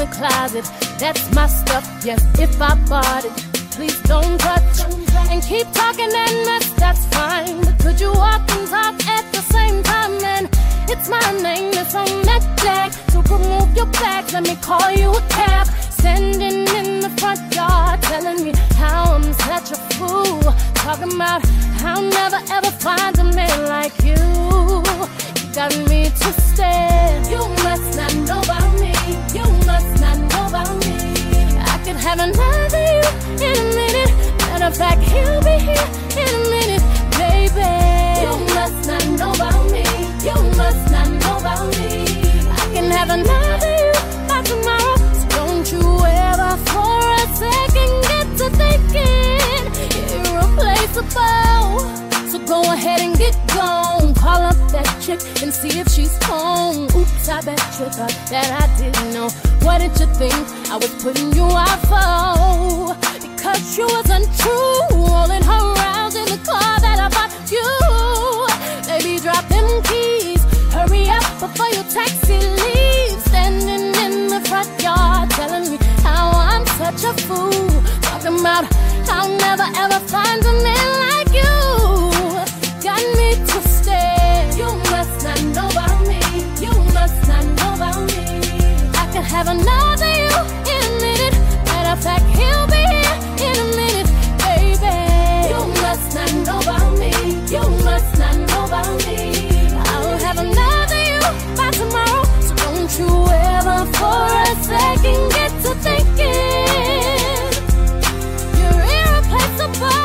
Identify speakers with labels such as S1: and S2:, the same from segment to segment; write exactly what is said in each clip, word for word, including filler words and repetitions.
S1: the closet. That's my stuff, yes, if I bought it. Please don't touch and keep talking that mess, that's fine. But could you walk and talk at the same time? And it's my name that's on that tag. So remove your bags, let me call you a cab. Standing in the front yard, telling me how I'm such a fool. Talking about how I'll never ever find a man like you. You got me twisted. You must not know about me. You must not know about me. I could have another you in a minute. Matter of fact, he'll be here in a minute, baby. You must not know about me. You must not know about me. I can have another you by tomorrow. So don't you ever for a second get to thinking irreplaceable. So go ahead and get gone. Call up that chick and see if she's home. Oops, I bet you thought that I didn't know. What did you think I was putting you out for? Because you was untrue, rolling her around in the car that I bought you. Baby, drop them keys, hurry up before your taxi leaves. Standing in the front yard, telling me how I'm such a fool. Talking about how I'll never ever find a man like you. Got me twisted. You must not know about me. You must not know about me. I could have another you in a minute. Matter of fact, he'll be here in a minute, baby. You must not know about me. You must not know about me. I'll have another you by tomorrow. So don't you ever for a second get to thinking you're irreplaceable.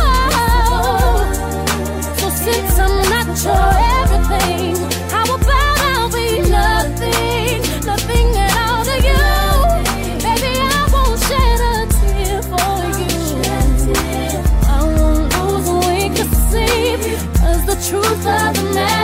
S1: So since I'm not your everything, how about I'll be nothing, nothing at all to you? Baby, I won't shed a tear for you. I won't lose a wink of sleep, 'cause the truth of the matter